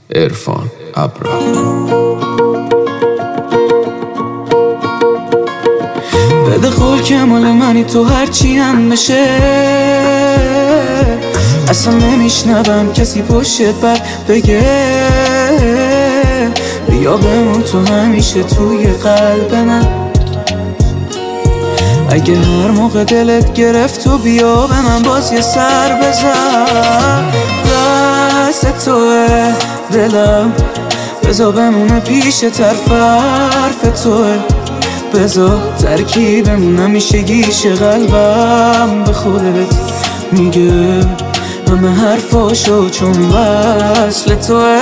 عرفان ابرا. بده خول که مال منی، تو هرچی هم بشه اصلا نمیشنوم کسی پشت بر بگه. بیا بمون تو همیشه توی قلب من. اگه هر موقع دلت گرفت تو بیا به من باز یه سر بزن. دست توه دلم، بذار بمونه پیش طرف حرف توه. بذار ترکیبمون همیشگیش قلبم به خودت میگه همه حرفاشو چون وصل توه.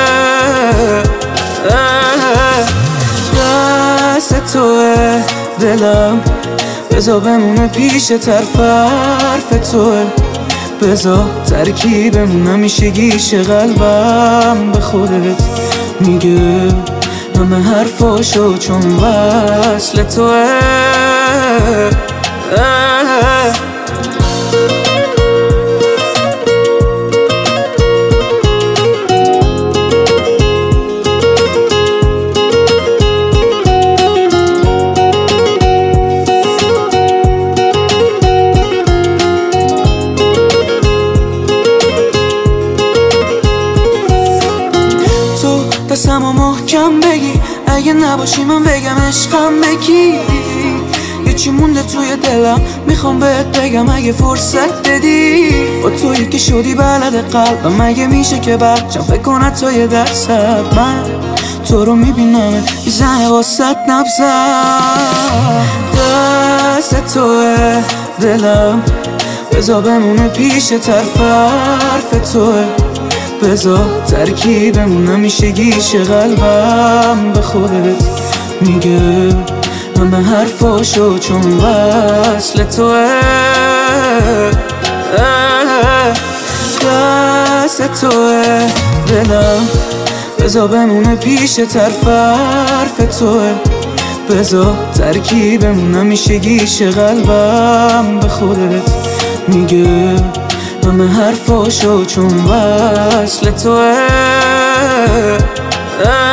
دست توه دلم، بذار بمونه پیش طرف حرف توه. بذار ترکیبمون همیشگیش قلبم به خودت میگه همه حرفاشو چون وصل توه. دستمو محکم بگی، اگه نباشی من بگم عشقم بکی. یه چی مونده توی دلم میخوام بهت بگم اگه فرصت بدی. با تویی که شدی بلد قلبم، مگه میشه که بچم فکر کنه تو یه درصد. من تو رو میبینم میزنه واسط نبزم. دست توه دلم، بذار بمونه پیش طرف حرف توه. بذار ترکیبمون همیشگیش قلبم به خودت میگه همه حرفاشو چون وصل توه. دست توه دلم، بذار بمونه پیش طرف حرف توه. بذار ترکیبمون همیشگیش قلبم به خودت میگه همه حرفاشو چون وصل توه.